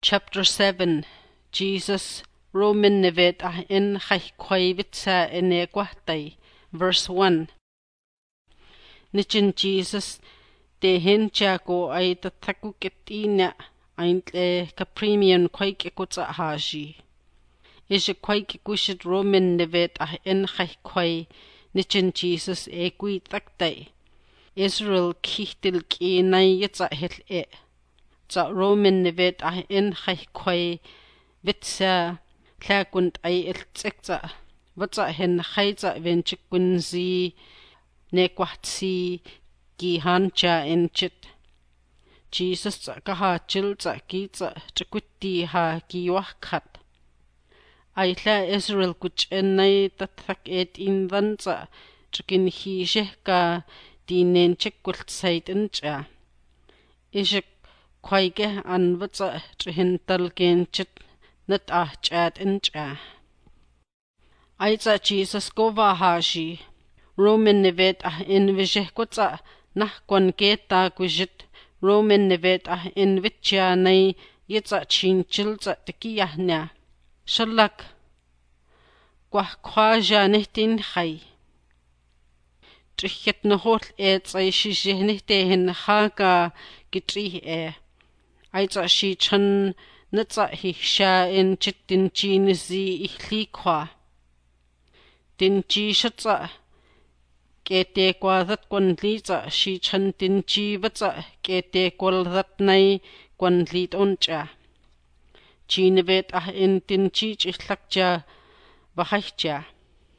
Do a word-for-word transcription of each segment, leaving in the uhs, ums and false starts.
Chapter seven. Jesus Roman nevet ah in chaikwavitsa enequahtai. Verse one. Nichin Jesus de hinchako ay tatakuketina aintle caprimian quake ekutsa haji. Is a quake gushit Roman nevet ah in chaikwai nichin Jesus equi taktai. Israel kichtil ki nai yitsa hil e. Za Roman nevet ah in chaikwai vitsa tlakund ay iltsekza. Vatsa hen chaiza venchikunzi nequahtsi ki hancha enchit. Jesus za kaha chilza kiza chakutti ha kiwahkat. Ayla Israel kuch enay tatak et invanza chakin hi shehka dinen chekult sait encha. Ishik kwaige an vatsa chahintal genchit nat ah chat encha. Ayza Jesus gova haji. Roman nevet ah in vishehkutsa nahkwan geta gujit Roman nevet ah in vitcha nay yitsa chinchilza tikiyahnya. Shalak kwah kwaja nihtin khay. Trichet nahol et ay shishih nihtihin haga gitri e. Ayza shi chan natsa hiksha in chitin chinizi ihlikwa. Dinchi shatsa kete kwadat kwan liza shi chan dinchi vatsa kete kwaldat nay kwan lit oncha. Chinevet ah in dinchi chihlakja bahajja.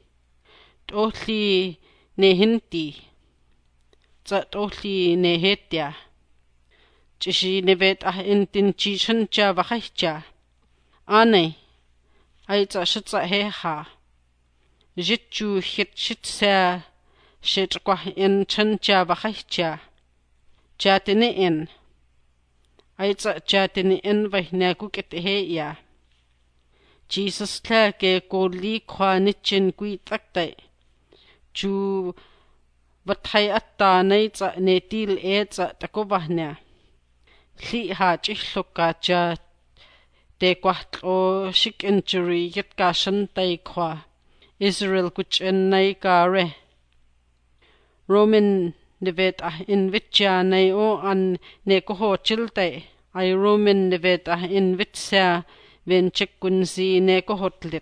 Tohli nehinti. Za tohli nehetya. Chishi nevet ah in dinchi chancha bahajja. Ane. Ayza shatsa heha. Jitju hit shitsa shitkwah in chancha bahajja. Chatini in. Ayza chatini in vahna kuket heya. Jesus tlake koli kwa nichin kui taktai. Ju vathay atta nayza netil eza takobahna. Li ha chihloka cha de kwahtlo shik injury yitka shantay kwa. Israel kuch en nay kare. Roman nevet ah in vitcha nay o an ne koho chiltay. Ay Roman nevet ah in vitsa ven chikkunzi ne kohotlit.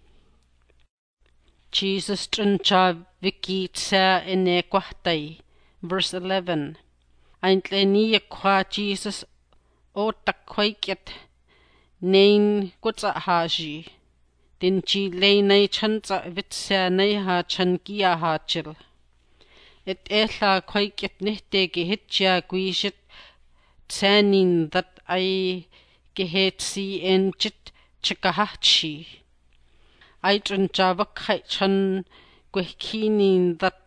Jesus trincha vikitsa ene kwahtay. Verse eleven. Aintle niya kwa Jesus o takwaikyat nain kutsa haji. Dinchi lay nay chanza vitsa nay ha chankia ha chil. Et ehla kwaikyat nihte gihitja guishit tsanin that ay gihetsi enchit chikahachi. Ay trincha vakhay chan gwehkinin that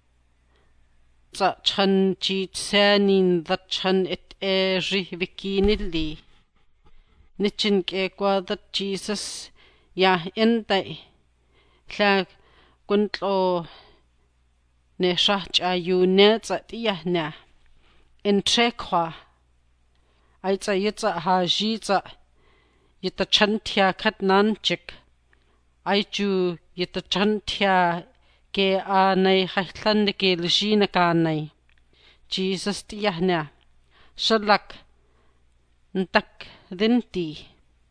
za chan chi tsanin that chan et e rihvikinili. Nichin kekwa that Jesus ya enday la kuntlo ne shach ayune za tiyahna entrekwa ayza yitza hajiza yita chantya katnanchik ayju yita chantya ke anay haitlan ke lishina kanay Jesus tiyahna shalak ntak dinti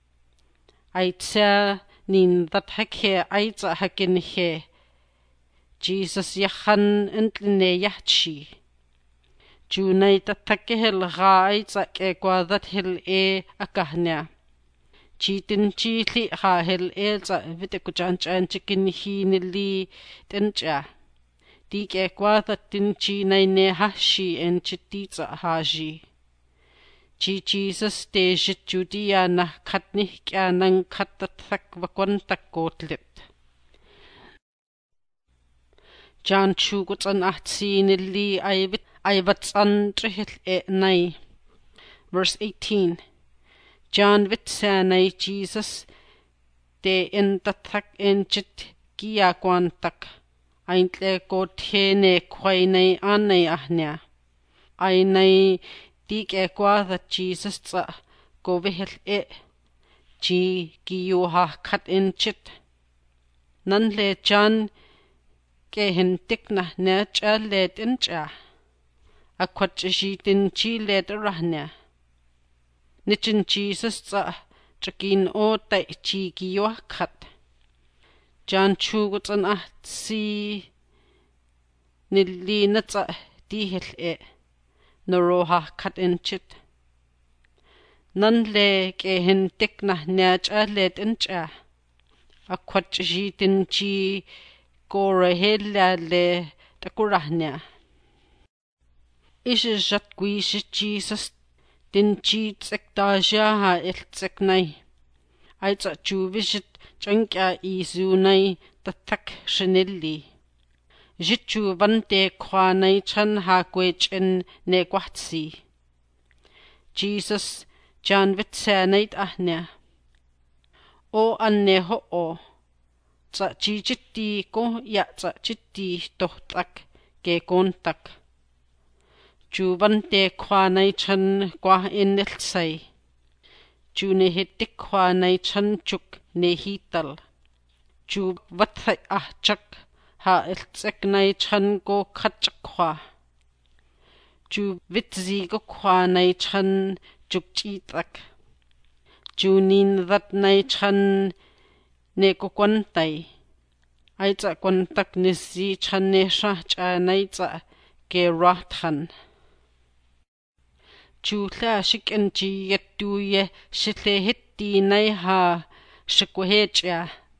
ayza nin that hakhe ayza hakin he Jesus yahan entline yahchi. Junay tatakehel ga ayza ke kwadat hil e akahnya. Chitin chili ha hil e za vitekuchanchan chikin hi nili tencha. Di ke kwadat tin chi nay ne hashi en chititza haji. Chi Jesus de jitjudia na katnih kya nang katatak vakwantak kotlit. John chugutan ahtsi nili ayvit ayvatsan trihil e nay. Verse eighteen. John vitsa nay Jesus de in tatak enchit kia kwantak. Aintle kothene kway nay anay ahnya. Ay nay dik e kwa that Jesus tsa go vihel e ji giyuha khat inchit nan le John ke hintik na ne cha le tincha akwat ji tin chi le rahnya nichin Jesus cha chakin o tai chi giyuha khat John chu gutsan ah si nilli na cha dihel e noroha khat inchit nan le ke hintik na ne cha le tincha akwat ji tin chi Gora hella le takurahnya. Ishe jatgui shi Jesus din chi tsektaja ha il tseknai. Ai tsa chu vishit chankya isu nai tatak shinilli. Jichu vante kwa nai chan ha kwe chen ne kwahtsi. Jesus jan vitsa nait ahnya. O anne ho o. Tsa chi chitti ko ya tsa chitti tohtak ke kontak. Chu vante kwa nai chan kwa inil say. Chu ne hitik kwa nai chan chuk ne hital. Chu vathay ah chak ha iltsek nai chan ko khatchak kwa. Chu vitzi ko kwa nai chan chuk chitak. Chu nin that nai chan ne ko kwantay. Ai tsa kwantak nisi chan ne shah cha nai tsa ke rathan. Chu la shikin chi yettu ye shile hitti nai ha shikwahecha.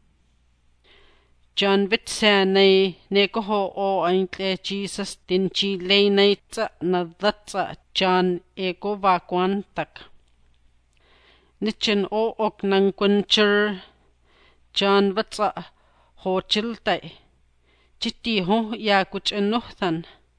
John vitsa nai ne ko ho o aintle Jesus din chi lay nai tsa na that tsa John e ko va kwantak. Nichin o ok nang kwanchir John vatsa ho chiltai. Chitti ho ya kuch enuhthan.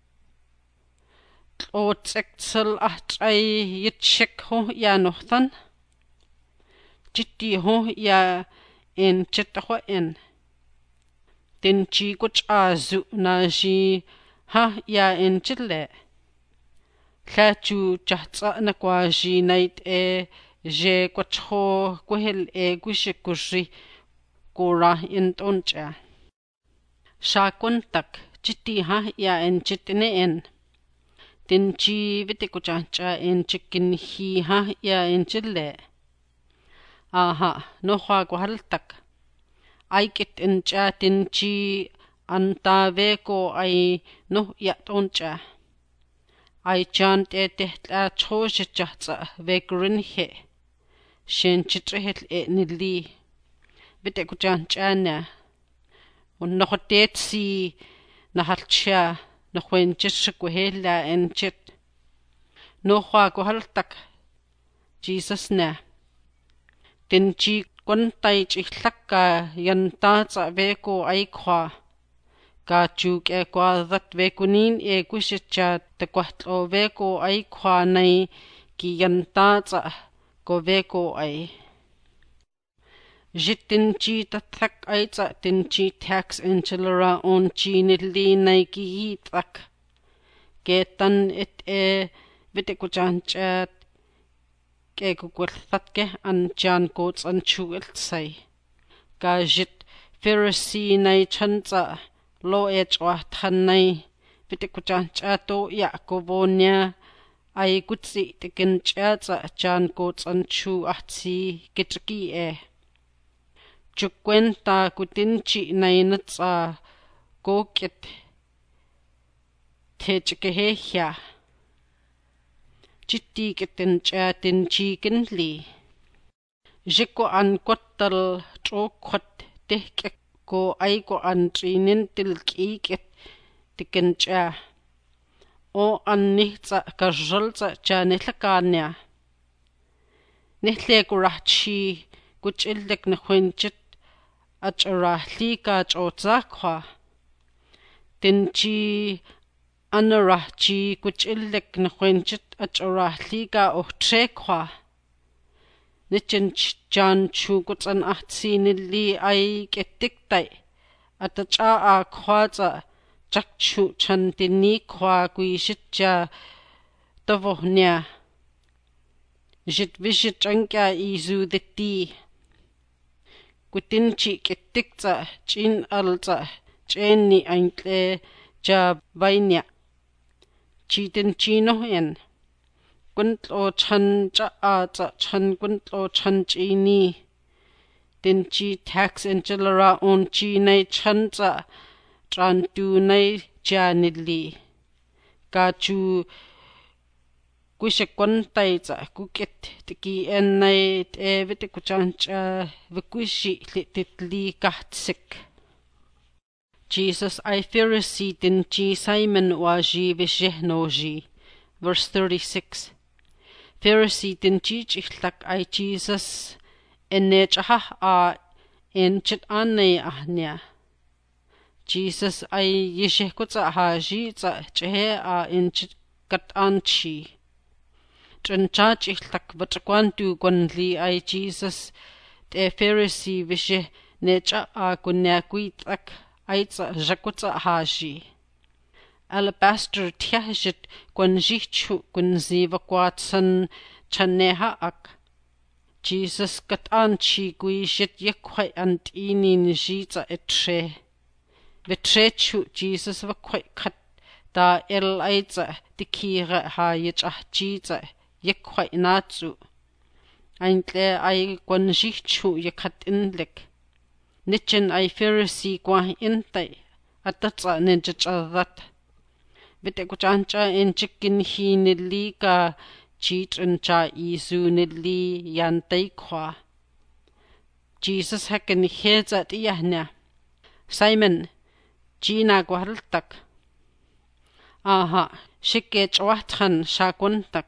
O tsektsel ah chay yitshik ho ya nuhthan. Chitti ho ya en chitahwa en. Din chi kuch azu na ji ha ya en chile. La chu chahtsa na kwa ji nait e je kuch ho kuhil e kushikushi Gora in toncha. Sha kuntak chitti ha ya en chitine en. Din chi vitikuchacha en chikin hi ha ya en chile. Aha, no hwa guhaltak. Ay kit en cha din chi anta veko ay no ya toncha. Ay chan te tehtla choshichahtsa vekurin he. Shen chitrihil e nili. Vite kuchan chana un no hotetsi na halcha no huenchis kuhela en chit no hwa kuhaltak Jesus na tin chi kwantay chihlaka yanta tsa veko ay kwa ka chuk e kwa that vekunin e kushicha te kwahtlo veko ay kwa nay ki yanta tsa ko veko ay Jitin chi tatak ay tsa tin chi tax enchilara on chi nili nai ki yitak. Ketan it e vitikuchan chat ke kukulthatke an chan kots an chuil say. Ka jit Pharisee nai chan tsa lo e chwa tan nai vitikuchan chato ya kovonya ay kutsi tikin chat tsa chan kots an chu ahtsi kitriki e. Chukwenta kutinchi nainatsa kokit techkehehya. Chitti kitincha tinchi kinli. Jiko an kottal chokwat tehkek ko aiko an trinin tilkikit tikincha. O an nihtsa karjaltsa cha nihlakanya. Nihle kurahchi kuchildek na khwenchit Acharahli ka chotzakwa. Tinchi anarahchi kuchillik na khwenchit acharahli ka ohtrekwa. Nichin chan chu kutsan ahtsi nili ay ketiktai. Atacha a khwaza chakchu chan tini kwa kuishitja tavohnya. Jit vishit changya izu ditti. Kutinchi kittikza chin alza chenni aintle ja vainya. Chitin chino en. Kuntlo chan cha aza chan kuntlo chan chini. Dinchi tax enchilara on chinay chanza tran tu nay janili. Gachu Kusha kwantaiza kukit tiki enay tevite kuchancha vikushi lititli kahtsik. Jesus I Pharisee dinchi Simon waji vishehnoji. Verse thirty-six. Pharisee dinchi chichlak I Jesus enechah a enchit ane ahnya. Jesus I yishehkutza haji za chehe a enchit kat anchi. Chanchach ihlak batakwantu kwanli ay Jesus te Pharisee vishe necha a kunyakuitak aitza jakutza haji. Alabaster tiahjit kwanjichu kunziva kwatsan chaneha ak. Jesus kat anchi kuishit yekwai antinin jitza etre. Vitrechu Jesus vakwai kat da el aitza dikira ha yachah jitza yekwai natsu. Aintle ay kwanjichu yakat inlik. Nichin ay Pharisee kwah intay atatsa ninjachadat. Vite kuchancha enchikin hi nili ka chitrincha isu nili yantay kwa. Jesus hakin hezat iyahnya. Simon, Gina gwahaltak. Aha, shikech wahthan shakuntak.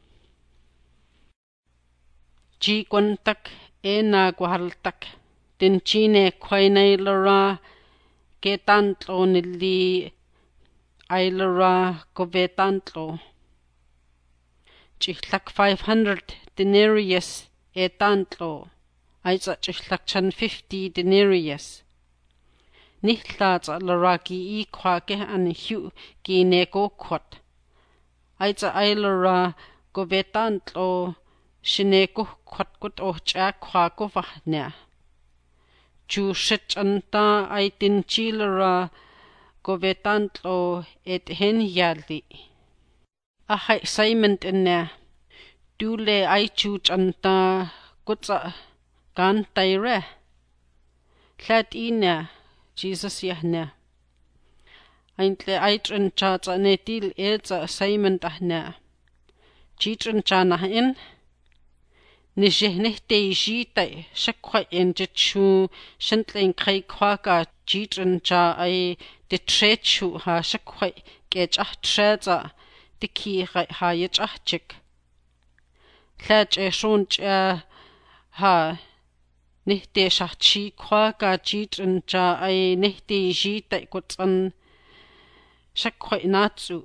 Ji kwantak ena gwahaltak. Din chine kwainay lara ketantlo nili ay lara kovetantlo. Chichlak five hundred denarius etantlo. Ay sa chichlak chan fifty denarius. Nihla sa lara ki ikwa ke an hiu ki neko kwat. Ay sa ay lara kovetantlo shineko kwat kut oh cha kwa ko vahnya. Chu shit anta ay tinchilara kovetantlo et hen yali. Ahay Simon tina. Dule ay chu anta kutsa kantayre. Lad ina Jesus yahna. Aintle ay trincha tsa netil etsa Simon tahna. Chitrincha nahin. Nishihnehtay jitay shakwa enjichu shantling kay kwaka jitrincha ay ditrechu ha shakwa kechah treza diki ha yachachik. Lach e shuncha ha nihte shahchi kwaka jitrincha ay nihte jitay kutsan shakwa natsu.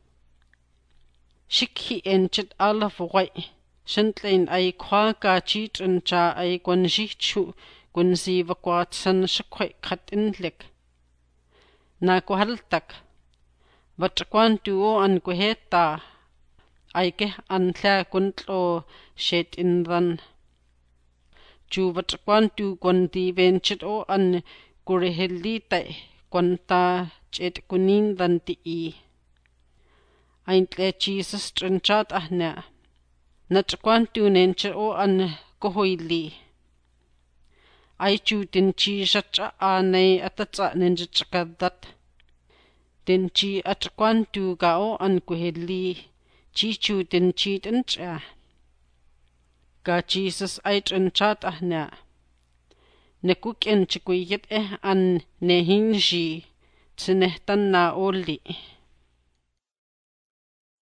Shikhi enjit alafway. Shantlain ay kwaka chitrincha ay kwanjichu kunziva kwatsan shakway kat inlik. Na kuhaltak. Vatakwantu o an kuheta ay ke antla kuntlo shet indan. Chu vatakwantu kwandi venchit o an kurihilitay kwanta chet kunindan tii. Aintle Jesus trinchat ahna. Natrakwantu nencha o an kohoili. Ay chu dinchi shacha anay atatsa nencha chakadat. Dinchi atrakwantu ga o an kohili. Chichu dinchi dincha. Ga Jesus ay trinchat ahna. Nekuk enchikuyit eh an nehinji. Tsinehtan na oli.